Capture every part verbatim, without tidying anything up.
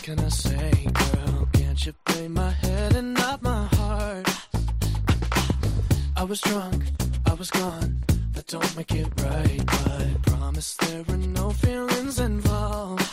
can I say, girl? Can't you play my head and not my heart? I was drunk, I was gone. That don't make it right, but promise there were no feelings involved.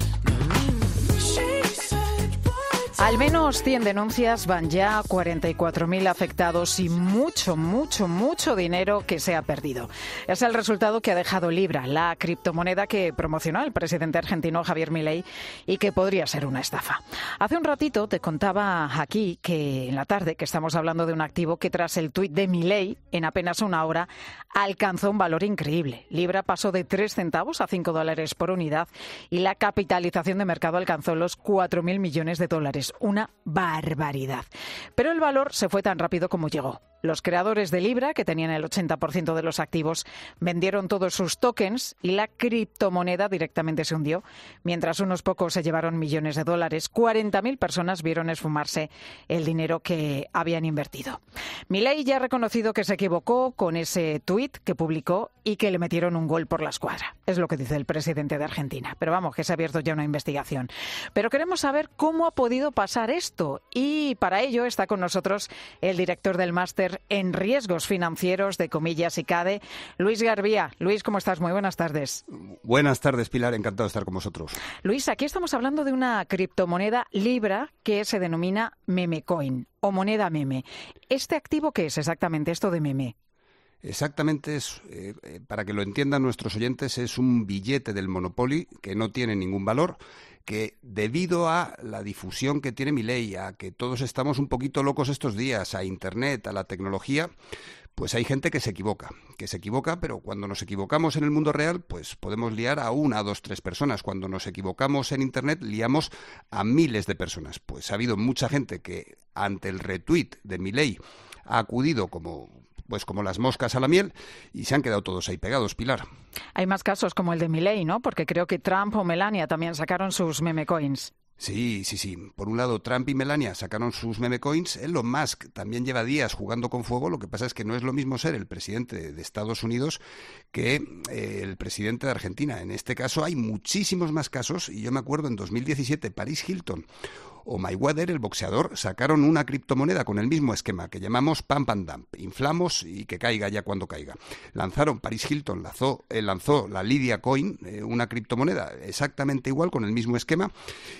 She said, Al menos cien denuncias, van ya cuarenta y cuatro mil afectados y mucho, mucho, mucho dinero que se ha perdido. Es el resultado que ha dejado Libra, la criptomoneda que promocionó el presidente argentino Javier Milei y que podría ser una estafa. Hace un ratito te contaba aquí que en la tarde que estamos hablando de un activo que tras el tuit de Milei en apenas una hora alcanzó un valor increíble. Libra pasó de tres centavos a cinco dólares por unidad y la capitalización de mercado alcanzó los cuatro mil millones de dólares. Una barbaridad. Pero el valor se fue tan rápido como llegó. Los creadores de Libra, que tenían el ochenta por ciento de los activos, vendieron todos sus tokens y la criptomoneda directamente se hundió. Mientras unos pocos se llevaron millones de dólares, cuarenta mil personas vieron esfumarse el dinero que habían invertido. Milei ya ha reconocido que se equivocó con ese tuit que publicó y que le metieron un gol por la escuadra. Es lo que dice el presidente de Argentina. Pero vamos, que se ha abierto ya una investigación. Pero queremos saber cómo ha podido pasar esto. Y para ello está con nosotros el director del máster en riesgos financieros de Comillas y CADE, Luis Garbía. Luis, ¿cómo estás? Muy buenas tardes. Buenas tardes, Pilar. Encantado de estar con vosotros. Luis, aquí estamos hablando de una criptomoneda Libra que se denomina Memecoin o moneda meme. ¿Este activo qué es exactamente, esto de meme? Exactamente, es, eh, para que lo entiendan nuestros oyentes, es un billete del Monopoly que no tiene ningún valor, que debido a la difusión que tiene Milei, a que todos estamos un poquito locos estos días, a Internet, a la tecnología, pues hay gente que se equivoca, que se equivoca, pero cuando nos equivocamos en el mundo real, pues podemos liar a una, dos, tres personas. Cuando nos equivocamos en Internet, liamos a miles de personas. Pues ha habido mucha gente que ante el retweet de Milei ha acudido como... pues como las moscas a la miel, y se han quedado todos ahí pegados, Pilar. Hay más casos como el de Milei, ¿no? Porque creo que Trump o Melania también sacaron sus meme coins. Sí, sí, sí. Por un lado, Trump y Melania sacaron sus meme coins. Elon Musk también lleva días jugando con fuego. Lo que pasa es que no es lo mismo ser el presidente de Estados Unidos que eh, el presidente de Argentina. En este caso hay muchísimos más casos, y yo me acuerdo en dos mil diecisiete, Paris Hilton o Mayweather, el boxeador, sacaron una criptomoneda con el mismo esquema que llamamos pump and dump, inflamos y que caiga ya cuando caiga. Lanzaron, Paris Hilton lanzó, eh, lanzó la Lydia Coin, eh, una criptomoneda exactamente igual con el mismo esquema,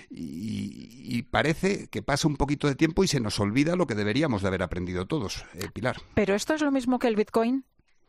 y, y parece que pasa un poquito de tiempo y se nos olvida lo que deberíamos de haber aprendido todos, eh, Pilar. ¿Pero esto es lo mismo que el Bitcoin?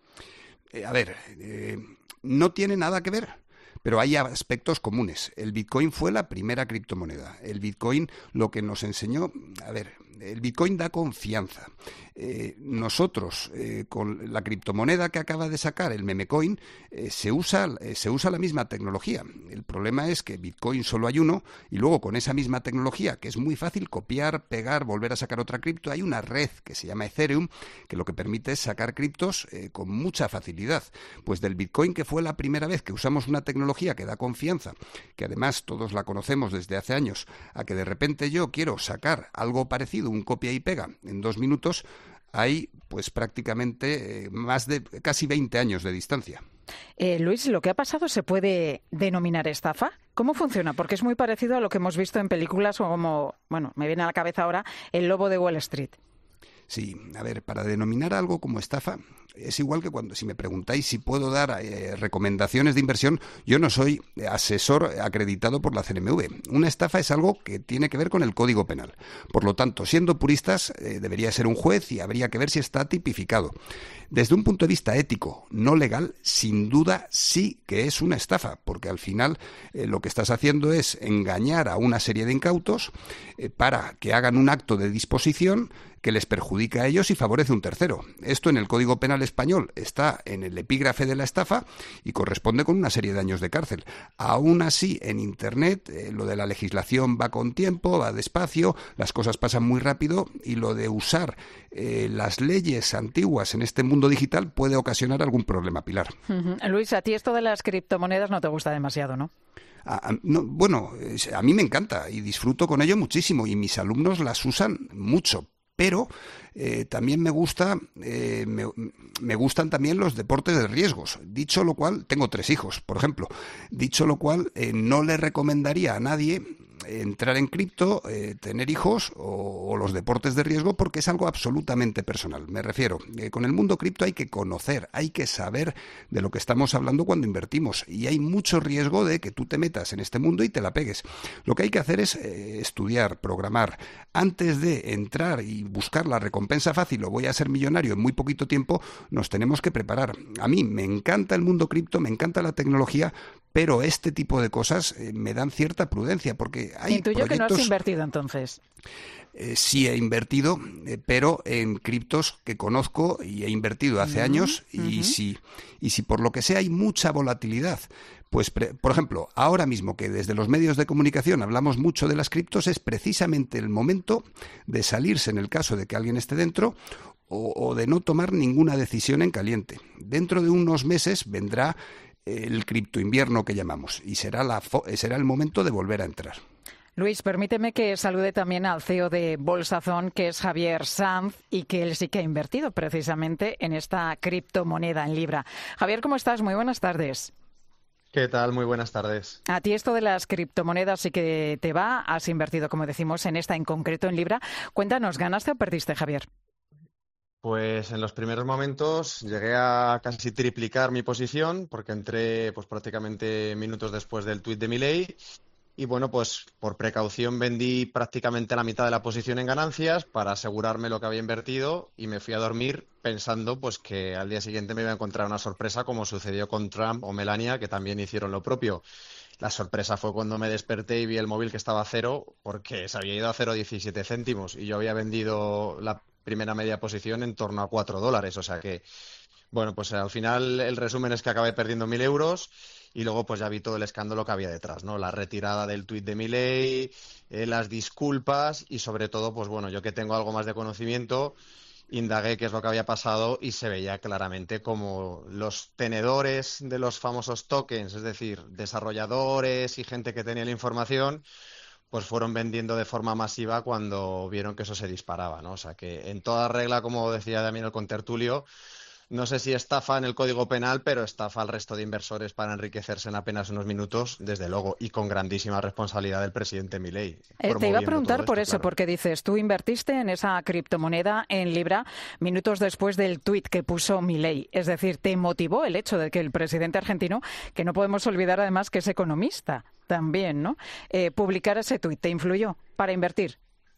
Eh, a ver, eh, no tiene nada que ver. Pero hay aspectos comunes. El Bitcoin fue la primera criptomoneda. El Bitcoin lo que nos enseñó, a ver, el Bitcoin da confianza. Eh, nosotros, eh, con la criptomoneda que acaba de sacar, el Memecoin, eh, se usa, eh, se usa la misma tecnología. El problema es que Bitcoin solo hay uno, y luego con esa misma tecnología, que es muy fácil copiar, pegar, volver a sacar otra cripto, hay una red que se llama Ethereum, que lo que permite es sacar criptos eh, con mucha facilidad. Pues del Bitcoin, que fue la primera vez que usamos una tecnología que da confianza, que además todos la conocemos desde hace años, a que de repente yo quiero sacar algo parecido, un copia y pega, en dos minutos, hay pues prácticamente eh, más de casi veinte años de distancia. Eh, Luis, ¿lo que ha pasado se puede denominar estafa? ¿Cómo funciona? Porque es muy parecido a lo que hemos visto en películas como, bueno, me viene a la cabeza ahora, El lobo de Wall Street. Sí, a ver, para denominar algo como estafa, es igual que cuando, si me preguntáis si puedo dar eh, recomendaciones de inversión, yo no soy asesor acreditado por la C N M V. Una estafa es algo que tiene que ver con el Código Penal. Por lo tanto, siendo puristas, eh, debería ser un juez y habría que ver si está tipificado. Desde un punto de vista ético, no legal, sin duda sí que es una estafa, porque al final eh, lo que estás haciendo es engañar a una serie de incautos eh, para que hagan un acto de disposición que les perjudica a ellos y favorece a un tercero. Esto en el Código Penal español está en el epígrafe de la estafa y corresponde con una serie de años de cárcel. Aún así, en Internet, eh, lo de la legislación va con tiempo, va despacio, las cosas pasan muy rápido, y lo de usar eh, las leyes antiguas en este mundo digital puede ocasionar algún problema, Pilar. Uh-huh. Luis, a ti esto de las criptomonedas no te gusta demasiado, ¿no? A, a, no, bueno, a mí me encanta y disfruto con ello muchísimo, y mis alumnos las usan mucho. Pero Eh, también me gusta, eh, me, me gustan también los deportes de riesgos. Dicho lo cual, tengo tres hijos, por ejemplo. Dicho lo cual, eh, no le recomendaría a nadie entrar en cripto, eh, tener hijos o, o los deportes de riesgo, porque es algo absolutamente personal. Me refiero, eh, con el mundo cripto hay que conocer, hay que saber de lo que estamos hablando cuando invertimos, y hay mucho riesgo de que tú te metas en este mundo y te la pegues. Lo que hay que hacer es eh, estudiar, programar. Antes de entrar y buscar la recompensa fácil o voy a ser millonario en muy poquito tiempo, nos tenemos que preparar. A mí me encanta el mundo cripto, me encanta la tecnología, pero este tipo de cosas eh, me dan cierta prudencia, porque hay Intuyo proyectos... que no has invertido entonces. Eh, sí he invertido, eh, pero en criptos que conozco y he invertido hace uh-huh, años y, uh-huh. si, y si por lo que sea hay mucha volatilidad, pues pre, por ejemplo, ahora mismo que desde los medios de comunicación hablamos mucho de las criptos, es precisamente el momento de salirse en el caso de que alguien esté dentro o, o de no tomar ninguna decisión en caliente. Dentro de unos meses vendrá el cripto invierno que llamamos y será, la, será el momento de volver a entrar. Luis, permíteme que salude también al C E O de Bolsazón, que es Javier Sanz, y que él sí que ha invertido precisamente en esta criptomoneda en Libra. Javier, ¿cómo estás? Muy buenas tardes. ¿Qué tal? Muy buenas tardes. A ti esto de las criptomonedas sí que te va. Has invertido, como decimos, en esta en concreto en Libra. Cuéntanos, ¿ganaste o perdiste, Javier? Pues en los primeros momentos llegué a casi triplicar mi posición porque entré pues prácticamente minutos después del tuit de Milei y bueno, pues por precaución vendí prácticamente la mitad de la posición en ganancias para asegurarme lo que había invertido y me fui a dormir pensando pues que al día siguiente me iba a encontrar una sorpresa como sucedió con Trump o Melania, que también hicieron lo propio. La sorpresa fue cuando me desperté y vi el móvil que estaba a cero porque se había ido a cero coma diecisiete céntimos y yo había vendido la primera media posición en torno a cuatro dólares. O sea que, bueno, pues al final el resumen es que acabé perdiendo mil euros y luego pues ya vi todo el escándalo que había detrás, ¿no? La retirada del tuit de Milei, eh, las disculpas y sobre todo, pues bueno, yo que tengo algo más de conocimiento, indagué qué es lo que había pasado y se veía claramente como los tenedores de los famosos tokens, es decir, desarrolladores y gente que tenía la información, pues fueron vendiendo de forma masiva cuando vieron que eso se disparaba, ¿no? O sea que en toda regla, como decía también el contertulio, no sé si estafa en el Código Penal, pero estafa al resto de inversores para enriquecerse en apenas unos minutos, desde luego, y con grandísima responsabilidad del presidente Milei. Eh, te iba a preguntar esto, por eso, claro. Porque dices, tú invertiste en esa criptomoneda en Libra minutos después del tuit que puso Milei. Es decir, te motivó el hecho de que el presidente argentino, que no podemos olvidar además que es economista también, ¿no? Eh, publicar ese tuit, ¿te influyó para invertir?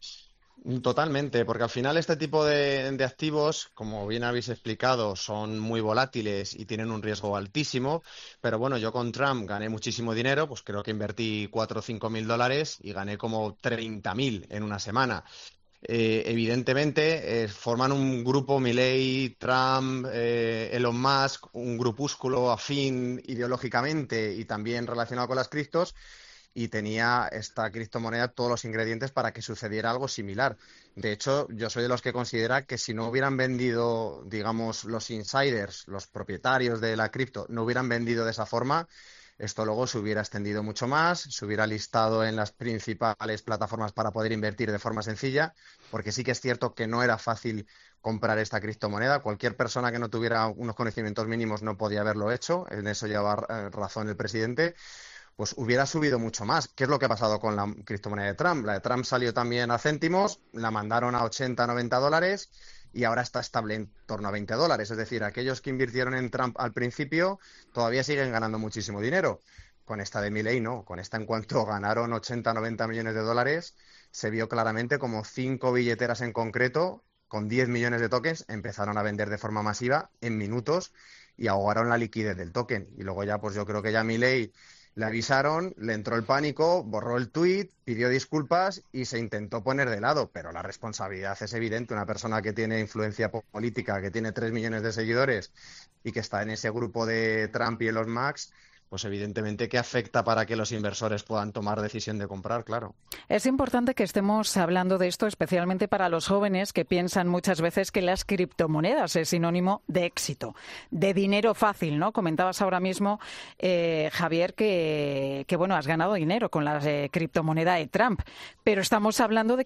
Totalmente, porque al final este tipo de, de activos, como bien habéis explicado, son muy volátiles y tienen un riesgo altísimo, pero bueno, yo con Trump gané muchísimo dinero, pues creo que invertí cuatro o cinco mil dólares y gané como treinta mil en una semana. Eh, evidentemente eh, forman un grupo Milei, Trump, eh, Elon Musk, un grupúsculo afín ideológicamente y también relacionado con las criptos, y tenía esta criptomoneda todos los ingredientes para que sucediera algo similar. De hecho, yo soy de los que considera que si no hubieran vendido, digamos, los insiders, los propietarios de la cripto, no hubieran vendido de esa forma, esto luego se hubiera extendido mucho más, se hubiera listado en las principales plataformas para poder invertir de forma sencilla, porque sí que es cierto que no era fácil comprar esta criptomoneda. Cualquier persona que no tuviera unos conocimientos mínimos no podía haberlo hecho, en eso lleva razón el presidente. Pues hubiera subido mucho más. ¿Qué es lo que ha pasado con la criptomoneda de Trump? La de Trump salió también a céntimos, la mandaron a ochenta, noventa dólares y ahora está estable en torno a veinte dólares. Es decir, aquellos que invirtieron en Trump al principio todavía siguen ganando muchísimo dinero. Con esta de Milei no. Con esta, en cuanto ganaron ochenta, noventa millones de dólares, se vio claramente como cinco billeteras en concreto, con diez millones de tokens, empezaron a vender de forma masiva en minutos y ahogaron la liquidez del token. Y luego ya, pues yo creo que ya Milei le avisaron, le entró el pánico, borró el tuit, pidió disculpas y se intentó poner de lado. Pero la responsabilidad es evidente. Una persona que tiene influencia política, que tiene tres millones de seguidores y que está en ese grupo de Trump y Elon Musk, pues evidentemente que afecta para que los inversores puedan tomar decisión de comprar, claro. Es importante que estemos hablando de esto, especialmente para los jóvenes que piensan muchas veces que las criptomonedas es sinónimo de éxito, de dinero fácil, ¿no? Comentabas ahora mismo, eh, Javier, que, que bueno, has ganado dinero con la eh, criptomoneda de Trump, pero estamos hablando de que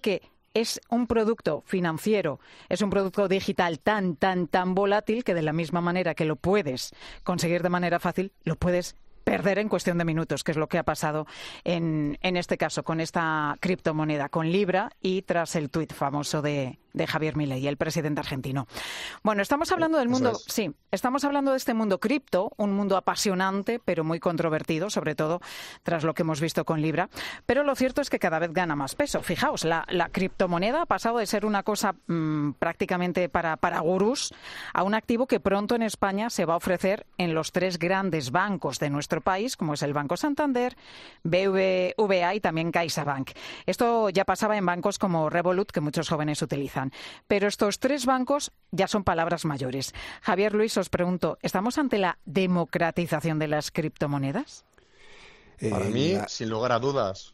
es un producto financiero, es un producto digital tan, tan, tan volátil que de la misma manera que lo puedes conseguir de manera fácil, lo puedes perder en cuestión de minutos, que es lo que ha pasado en, en este caso con esta criptomoneda, con Libra y tras el tuit famoso de, de Javier Milei, el presidente argentino. Bueno, estamos hablando del mundo, Eso es. sí, estamos hablando de este mundo cripto, un mundo apasionante, pero muy controvertido, sobre todo tras lo que hemos visto con Libra. Pero lo cierto es que cada vez gana más peso. Fijaos, la, la criptomoneda ha pasado de ser una cosa mmm, prácticamente para, para gurús a un activo que pronto en España se va a ofrecer en los tres grandes bancos de nuestro país, como es el Banco Santander, B B V A y también CaixaBank. Esto ya pasaba en bancos como Revolut, que muchos jóvenes utilizan. Pero estos tres bancos ya son palabras mayores. Javier, Luis, os pregunto, ¿estamos ante la democratización de las criptomonedas? Para Eh, mí, la- sin lugar a dudas.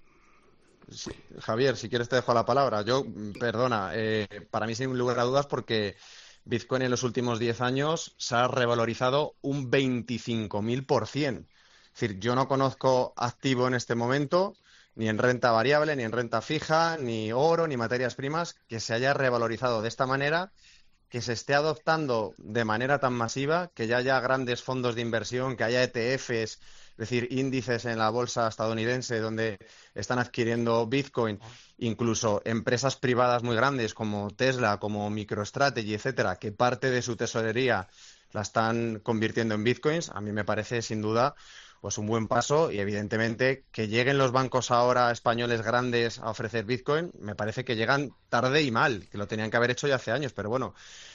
Sí, Javier, si quieres te dejo la palabra. Yo, mm, perdona, eh, para mí sin lugar a dudas porque Bitcoin en los últimos diez años se ha revalorizado un veinticinco mil por ciento. Es decir, yo no conozco activo en este momento, ni en renta variable, ni en renta fija, ni oro, ni materias primas, que se haya revalorizado de esta manera, que se esté adoptando de manera tan masiva, que ya haya grandes fondos de inversión, que haya E T Efes, es decir, índices en la bolsa estadounidense donde están adquiriendo Bitcoin, incluso empresas privadas muy grandes como Tesla, como MicroStrategy, etcétera, que parte de su tesorería la están convirtiendo en Bitcoins. A mí me parece sin duda pues un buen paso y evidentemente que lleguen los bancos ahora españoles grandes a ofrecer Bitcoin, me parece que llegan tarde y mal, que lo tenían que haber hecho ya hace años, pero bueno,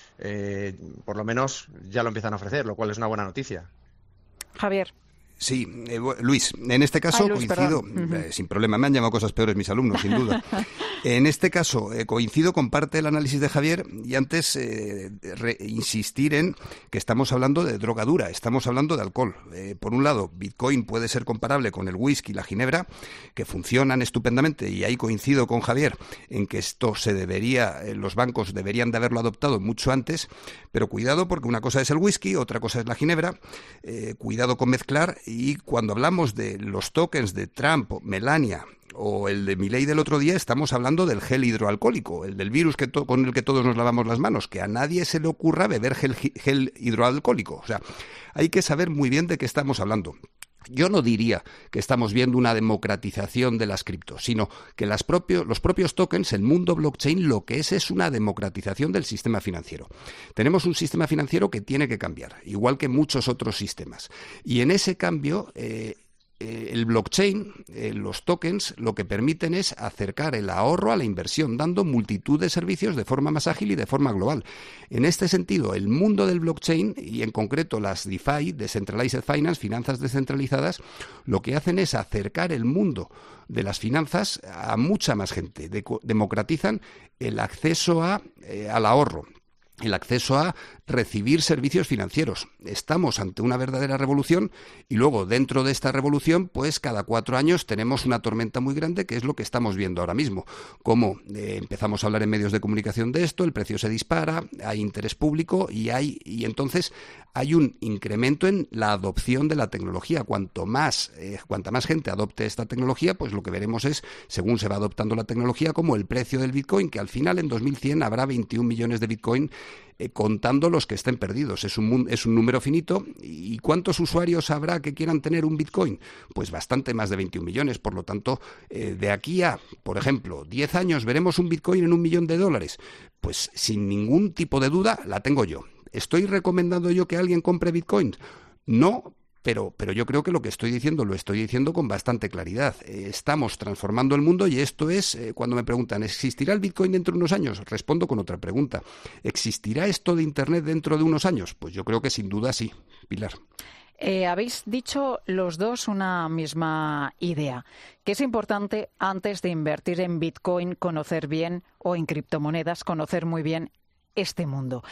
eh, por lo menos ya lo empiezan a ofrecer, lo cual es una buena noticia. Javier. Sí, eh, bu- Luis, en este caso Ay, Luis, coincido, perdón. Ujú. eh, sin problema, me han llamado cosas peores mis alumnos, sin duda. En este caso eh, coincido con parte del análisis de Javier y antes eh, re- insistir en que estamos hablando de droga dura, estamos hablando de alcohol. Eh, por un lado, Bitcoin puede ser comparable con el whisky y la ginebra, que funcionan estupendamente, y ahí coincido con Javier en que esto se debería, eh, los bancos deberían de haberlo adoptado mucho antes, pero cuidado porque una cosa es el whisky, otra cosa es la ginebra, eh, cuidado con mezclar. Y cuando hablamos de los tokens de Trump, Melania o el de Milei del otro día, estamos hablando del gel hidroalcohólico, el del virus que to- con el que todos nos lavamos las manos, que a nadie se le ocurra beber gel, gel hidroalcohólico. O sea, hay que saber muy bien de qué estamos hablando. Yo no diría que estamos viendo una democratización de las criptos, sino que las propios, los propios tokens, el mundo blockchain, lo que es es una democratización del sistema financiero. Tenemos un sistema financiero que tiene que cambiar, igual que muchos otros sistemas. Y en ese cambio, eh, eh, el blockchain, eh, los tokens, lo que permiten es acercar el ahorro a la inversión, dando multitud de servicios de forma más ágil y de forma global. En este sentido, el mundo del blockchain, y en concreto las DeFi, Decentralized Finance, finanzas descentralizadas, lo que hacen es acercar el mundo de las finanzas a mucha más gente. Deco- democratizan el acceso a, eh, al ahorro, el acceso a recibir servicios financieros. Estamos ante una verdadera revolución y luego dentro de esta revolución, pues cada cuatro años tenemos una tormenta muy grande, que es lo que estamos viendo ahora mismo. Como eh, empezamos a hablar en medios de comunicación de esto, el precio se dispara, hay interés público y hay y entonces hay un incremento en la adopción de la tecnología. Cuanto más, eh, cuanta más gente adopte esta tecnología, pues lo que veremos es, según se va adoptando la tecnología, como el precio del Bitcoin, que al final en dos mil cien habrá veintiún millones de Bitcoin, eh, contando los que estén perdidos. Es un, es un número finito. ¿Y cuántos usuarios habrá que quieran tener un Bitcoin? Pues bastante más de veintiún millones. Por lo tanto, eh, de aquí a, por ejemplo, diez años, ¿veremos un Bitcoin en un millón de dólares? Pues sin ningún tipo de duda la tengo yo. ¿Estoy recomendando yo que alguien compre Bitcoin? No, pero, pero yo creo que lo que estoy diciendo lo estoy diciendo con bastante claridad. Eh, estamos transformando el mundo y esto es, eh, cuando me preguntan, ¿existirá el Bitcoin dentro de unos años? Respondo con otra pregunta. ¿Existirá esto de Internet dentro de unos años? Pues yo creo que sin duda sí. Pilar. Eh, habéis dicho los dos una misma idea, que es importante antes de invertir en Bitcoin conocer bien, o en criptomonedas, conocer muy bien este mundo.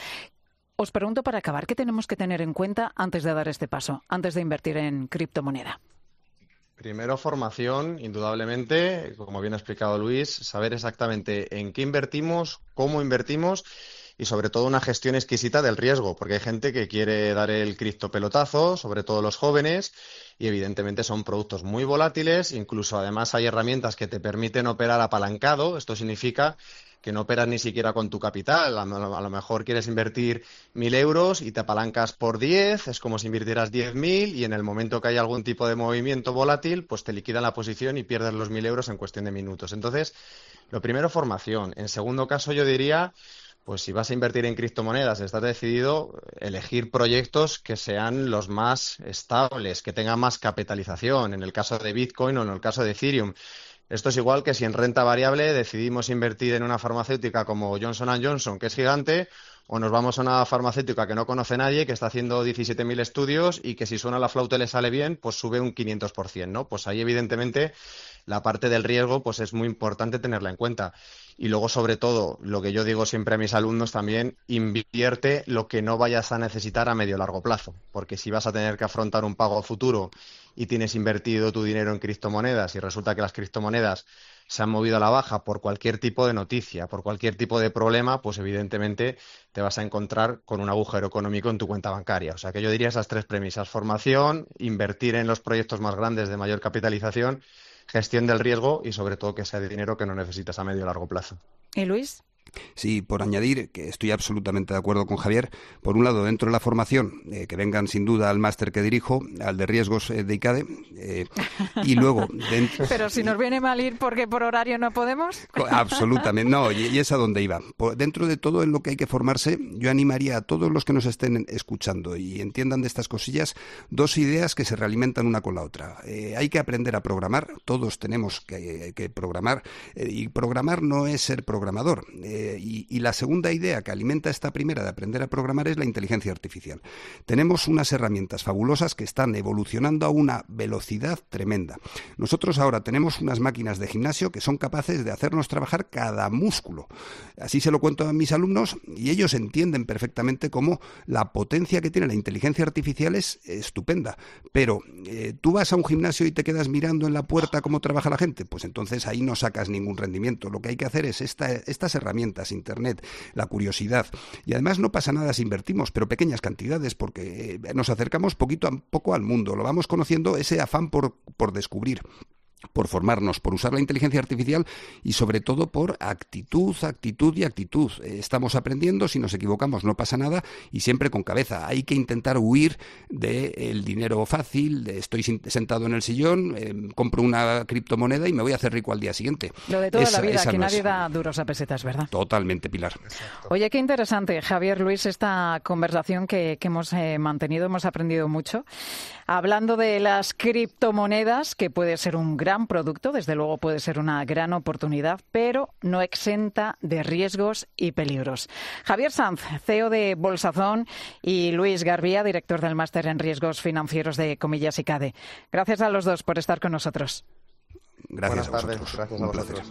Os pregunto para acabar, ¿qué tenemos que tener en cuenta antes de dar este paso, antes de invertir en criptomoneda? Primero, formación, indudablemente, como bien ha explicado Luis, saber exactamente en qué invertimos, cómo invertimos y sobre todo una gestión exquisita del riesgo, porque hay gente que quiere dar el criptopelotazo, sobre todo los jóvenes, y evidentemente son productos muy volátiles, incluso además hay herramientas que te permiten operar apalancado. Esto significa que no operas ni siquiera con tu capital. A lo, a lo mejor quieres invertir mil euros y te apalancas por diez, es como si invirtieras diez mil y en el momento que hay algún tipo de movimiento volátil, pues te liquidan la posición y pierdes los mil euros en cuestión de minutos. Entonces, lo primero, formación. En segundo caso, yo diría, pues si vas a invertir en criptomonedas, estás decidido elegir proyectos que sean los más estables, que tengan más capitalización, en el caso de Bitcoin o en el caso de Ethereum. Esto es igual que si en renta variable decidimos invertir en una farmacéutica como Johnson and Johnson, que es gigante, o nos vamos a una farmacéutica que no conoce nadie, que está haciendo diecisiete mil estudios y que si suena la flauta y le sale bien, pues sube un quinientos por ciento, ¿no? Pues ahí, evidentemente, la parte del riesgo pues es muy importante tenerla en cuenta. Y luego, sobre todo, lo que yo digo siempre a mis alumnos también, invierte lo que no vayas a necesitar a medio o largo plazo. Porque si vas a tener que afrontar un pago a futuro y tienes invertido tu dinero en criptomonedas y resulta que las criptomonedas se han movido a la baja por cualquier tipo de noticia, por cualquier tipo de problema, pues evidentemente te vas a encontrar con un agujero económico en tu cuenta bancaria. O sea que yo diría esas tres premisas: formación, invertir en los proyectos más grandes de mayor capitalización, gestión del riesgo y sobre todo que sea de dinero que no necesitas a medio o largo plazo. ¿Y Luis? Sí, por añadir, que estoy absolutamente de acuerdo con Javier. Por un lado, dentro de la formación, eh, que vengan sin duda al máster que dirijo, al de riesgos eh, de I C A D E, eh, y luego... Dentro... Pero si nos viene mal ir porque por horario no podemos. Absolutamente, no, y, y es a donde iba. Por, dentro de todo en lo que hay que formarse, yo animaría a todos los que nos estén escuchando y entiendan de estas cosillas, dos ideas que se realimentan una con la otra. Eh, hay que aprender a programar, todos tenemos que, que programar, eh, y programar no es ser programador. Eh, Y, y la segunda idea que alimenta esta primera de aprender a programar es la inteligencia artificial. Tenemos unas herramientas fabulosas que están evolucionando a una velocidad tremenda. Nosotros ahora tenemos unas máquinas de gimnasio que son capaces de hacernos trabajar cada músculo. Así se lo cuento a mis alumnos y ellos entienden perfectamente cómo la potencia que tiene la inteligencia artificial es estupenda. Pero eh, tú vas a un gimnasio y te quedas mirando en la puerta cómo trabaja la gente, pues entonces ahí no sacas ningún rendimiento. Lo que hay que hacer es esta, estas herramientas, Internet, la curiosidad. Y además no pasa nada si invertimos, pero pequeñas cantidades, porque nos acercamos poquito a poco al mundo, lo vamos conociendo, ese afán por, por descubrir, por formarnos, por usar la inteligencia artificial y sobre todo por actitud, actitud y actitud. Estamos aprendiendo, si nos equivocamos no pasa nada y siempre con cabeza. Hay que intentar huir del dinero fácil, de estoy sentado en el sillón, eh, compro una criptomoneda y me voy a hacer rico al día siguiente. Lo de toda esa, la vida, que no nadie es... da duros a pesetas, ¿verdad? Totalmente, Pilar. Exacto. Oye, qué interesante, Javier, Luis, esta conversación que, que hemos eh, mantenido, hemos aprendido mucho. Hablando de las criptomonedas, que puede ser un gran producto, desde luego puede ser una gran oportunidad, pero no exenta de riesgos y peligros. Javier Sanz, C E O de Bolsazón, y Luis Garbía, director del máster en riesgos financieros de Comillas I C A D E. Gracias a los dos por estar con nosotros. Gracias Buenas a tardes, vosotros. gracias a Un vosotros. placer.